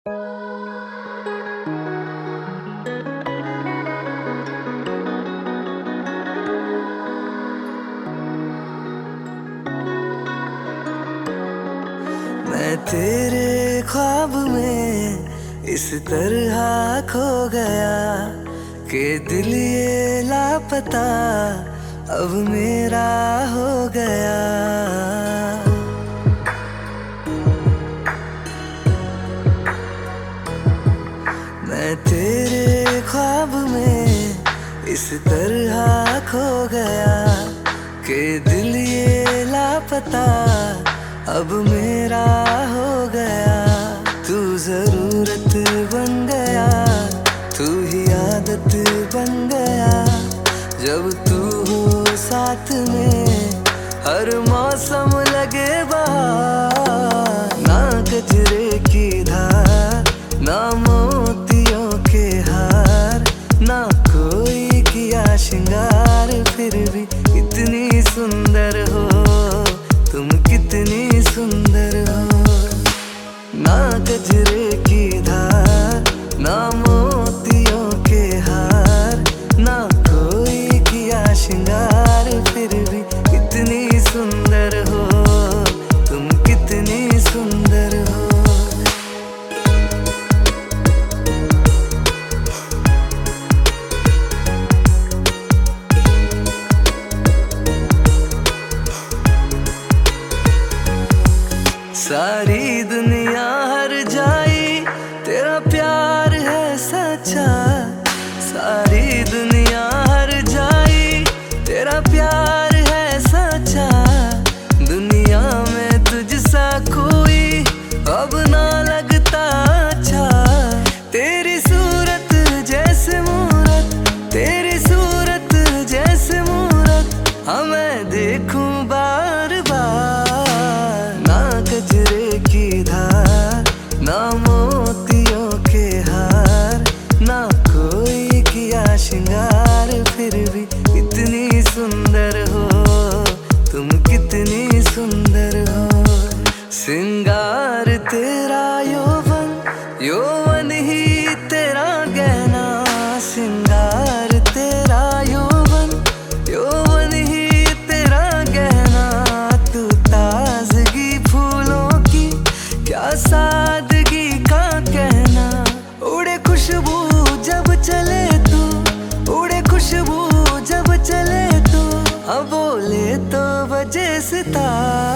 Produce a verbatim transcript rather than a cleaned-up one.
मैं तेरे ख्वाब में इस तरह खो गया कि दिल ये लापता अब मेरा हो गया। मैं तेरे ख्वाब में इस तरह खो गया कि दिल ये लापता अब मेरा हो गया। तू जरूरत बन गया, तू ही आदत बन गया। जब तू हो साथ में हर मौसम लगे बहार। ना कजरे की धार, ना मोतियों के हार, ना कोई किया श्रृंगार, फिर भी इतनी सुंदर हो तुम, कितनी सुंदर हो। ना गजरे की धार, ना मोतियों के हार, ना कोई किया श्रृंगार, फिर भी इतनी सुंदर हो तुम, कितनी सुंदर हो। सारी दुनिया हर जाई तेरा प्यार है सच्चा। सारी दुनिया हर जाई तेरा प्यार है सच्चा। दुनिया में तुझसा कोई अब ना लगता अच्छा। तेरी सूरत जैसे मूरत, तेरी सूरत जैसे मूरत, हाँ मैं देखूं बार बार। ना गजरे की धार, ना मोतियों के हार, ना कोई किया श्रृंगार, फिर भी इतनी सुंदर हो तुम, कितनी सुंदर हो। श्रृंगार तेरा यौवन, यौवन ही तेरा गहना। श्रृंगार तेरा यौवन, यौवन ही तेरा गहना। तू ताजगी फूलों की, क्या सादगी का कहना। उड़े खुशबू जब चले तू, उड़े खुशबू जब चले तू, हाँ बोले तो बजे सितार।